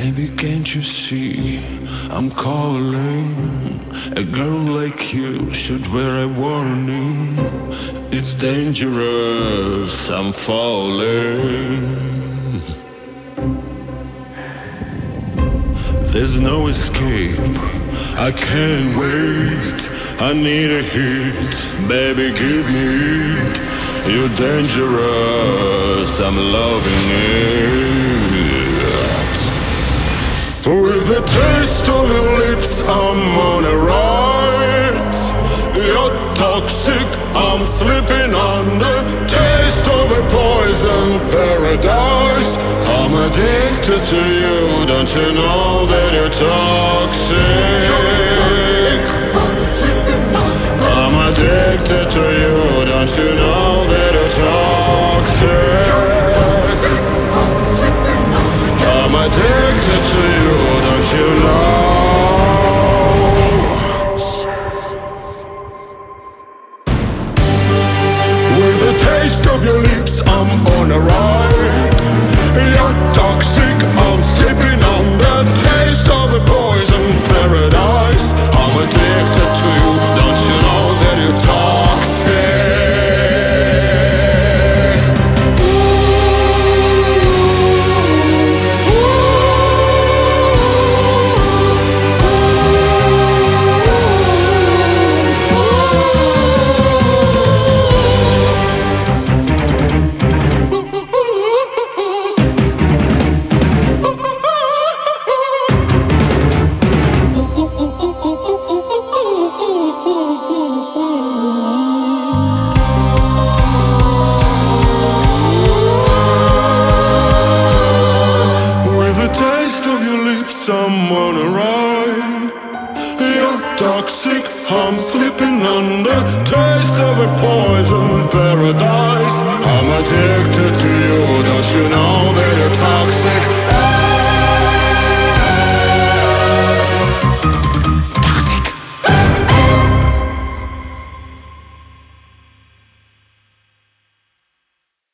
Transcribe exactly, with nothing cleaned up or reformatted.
Baby, can't you see I'm calling? A girl like you should wear a warning. It's dangerous, I'm falling. There's no escape, I can't wait. I need a hit, baby, give me it. You're dangerous, I'm loving it. With the taste of your lips, I'm on a ride. You're toxic, I'm slipping under. Taste of a poison paradise. I'm addicted to you, don't you know that you're toxic? You're toxic, I'm slipping under. I'm addicted to you, don't you know that you're toxic? You're toxic, I'm slipping under. I'm addicted to you, don't you know? With the taste of your lips, I'm on a ride. You're toxic, I'm slipping on the taste of a poison paradise. I'm addicted to you, don't you know that you're toxic? I'm on a ride. You're toxic, I'm slipping under. Taste of a poison paradise.